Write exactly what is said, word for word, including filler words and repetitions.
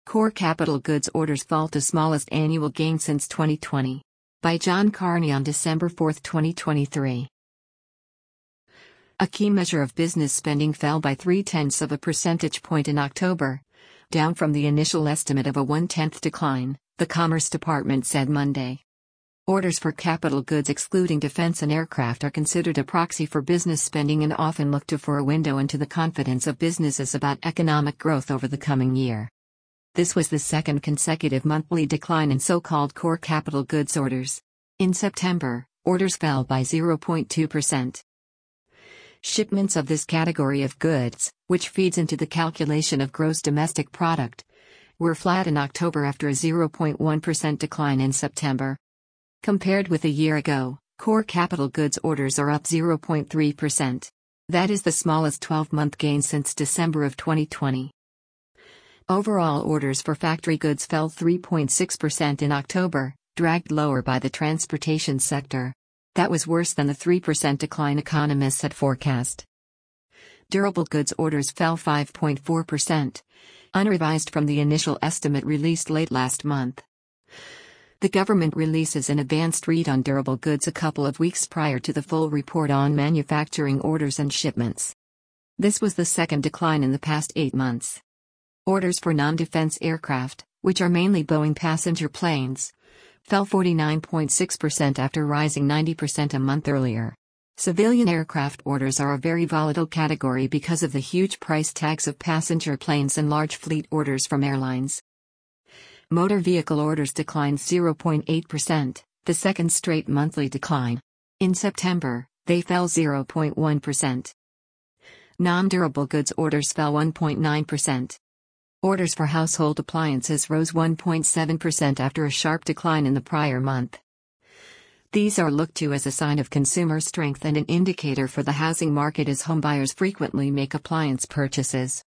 Core capital goods orders fall to smallest annual gain since twenty twenty. By John Carney on December fourth, twenty twenty-three. A key measure of business spending fell by three-tenths of a percentage point in October, down from the initial estimate of a one-tenth decline, the Commerce Department said Monday. Orders for capital goods excluding defense and aircraft are considered a proxy for business spending and often looked to for a window into the confidence of businesses about economic growth over the coming year. This was the second consecutive monthly decline in so-called core capital goods orders. In September, orders fell by zero point two percent. Shipments of this category of goods, which feeds into the calculation of gross domestic product, were flat in October after a zero point one percent decline in September. Compared with a year ago, core capital goods orders are up zero point three percent. That is the smallest twelve-month gain since December of twenty twenty. Overall orders for factory goods fell three point six percent in October, dragged lower by the transportation sector. That was worse than the three percent decline economists had forecast. Durable goods orders fell five point four percent, unrevised from the initial estimate released late last month. The government releases an advanced read on durable goods a couple of weeks prior to the full report on manufacturing orders and shipments. This was the second decline in the past eight months. Orders for non-defense aircraft, which are mainly Boeing passenger planes, fell forty-nine point six percent after rising ninety percent a month earlier. Civilian aircraft orders are a very volatile category because of the huge price tags of passenger planes and large fleet orders from airlines. Motor vehicle orders declined zero point eight percent, the second straight monthly decline. In September, they fell zero point one percent. Non-durable goods orders fell one point nine percent. Orders for household appliances rose one point seven percent after a sharp decline in the prior month. These are looked to as a sign of consumer strength and an indicator for the housing market as homebuyers frequently make appliance purchases.